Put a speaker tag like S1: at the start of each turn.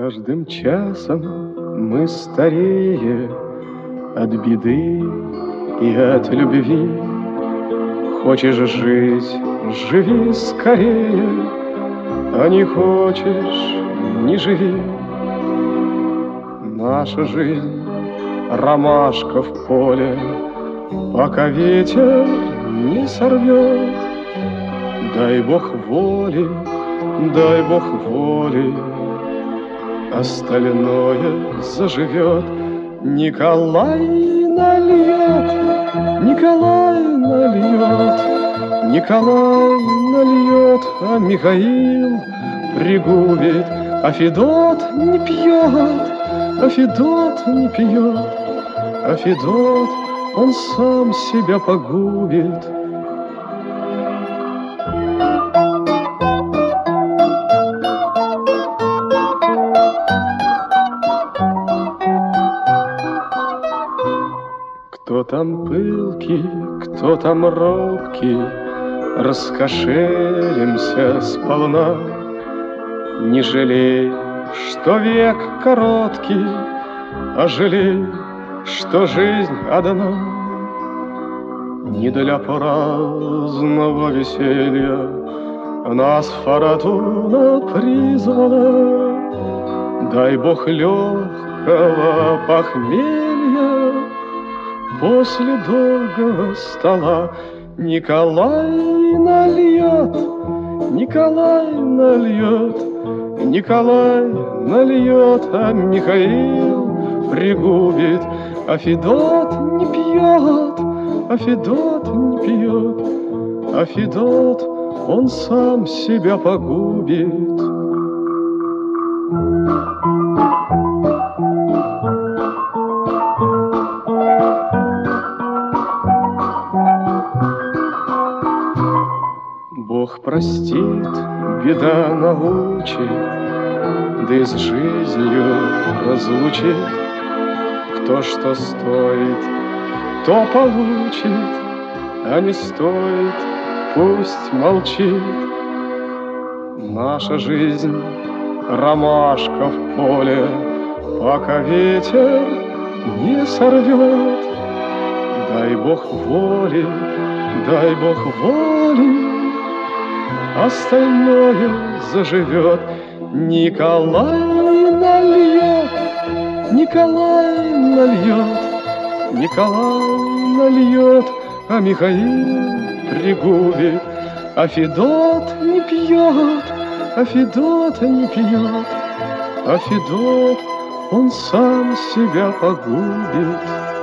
S1: каждым часом мы старее от беды и от любви. Хочешь жить, живи скорее, а не хочешь, не живи. Наша жизнь — ромашка в поле, пока ветер не сорвет. Дай Бог воли, дай Бог воли, остальное заживет. Николай нальет, Николай нальет, Николай нальет, а Михаил пригубит, а Федот не пьет, а Федот не пьет, а Федот он сам себя погубит. Кто там пылкий, кто там робкий, раскошелимся сполна. Не жалей, что век короткий, а жалей, что жизнь одна. Не для праздного веселья нас фортуна призвала. Дай Бог легкого похмелья после долгого стола. Николай нальет, Николай нальет, Николай нальет, а Михаил пригубит, а Федот не пьет, а Федот не пьет, а Федот он сам себя погубит. Бог простит, беда научит, да и с жизнью разлучит. Кто что стоит, то получит, а не стоит, пусть молчит. Наша жизнь — ромашка в поле, пока ветер не сорвет. Дай Бог воли, дай Бог воли, остальное заживет. Николай нальет, Николай нальет, Николай нальет, а Михаил пригубит, а Федот не пьет, а Федот не пьет, а Федот он сам себя погубит.